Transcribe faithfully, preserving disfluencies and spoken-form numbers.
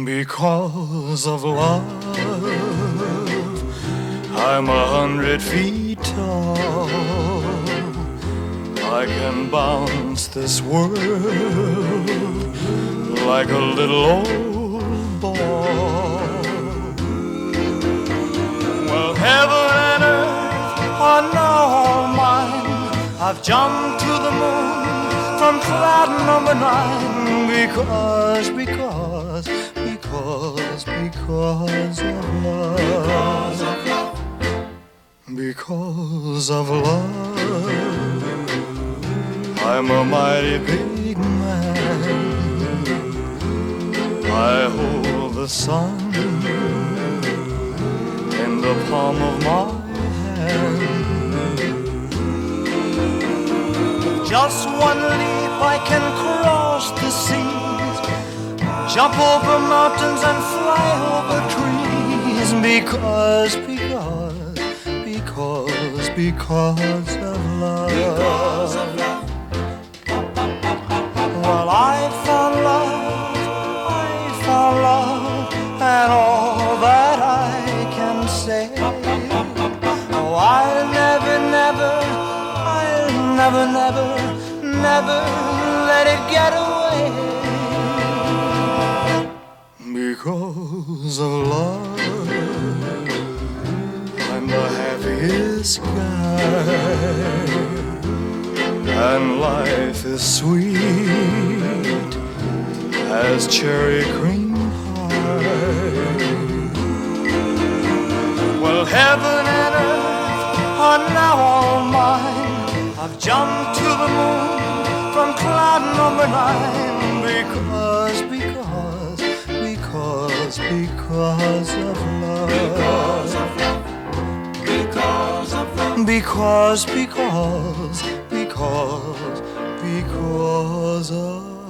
Because of love, I'm a hundred feet tall. I can bounce this world like a little old ball. Well, heaven and earth are now all mine. I've jumped to the moon from cloud number nine. Because, because, because, because of love. Because of love, I'm a mighty big man. I hold the sun in the palm of my hand. With just one leap I can cross the seas, jump over mountains and fly over trees. Because, because, because, because of love. Because of love. Well, I found love, I found love, and all that I can say. Oh, I'll never, never, I'll never, never, never let it get away. Because of love, I'm the happiest guy, and life is sweet as cherry cream pie. Well, heaven and earth are now all mine. I've jumped to the moon from cloud number nine. Because, because, because, because of love. Because of love. Because of love. Because, because, because, because of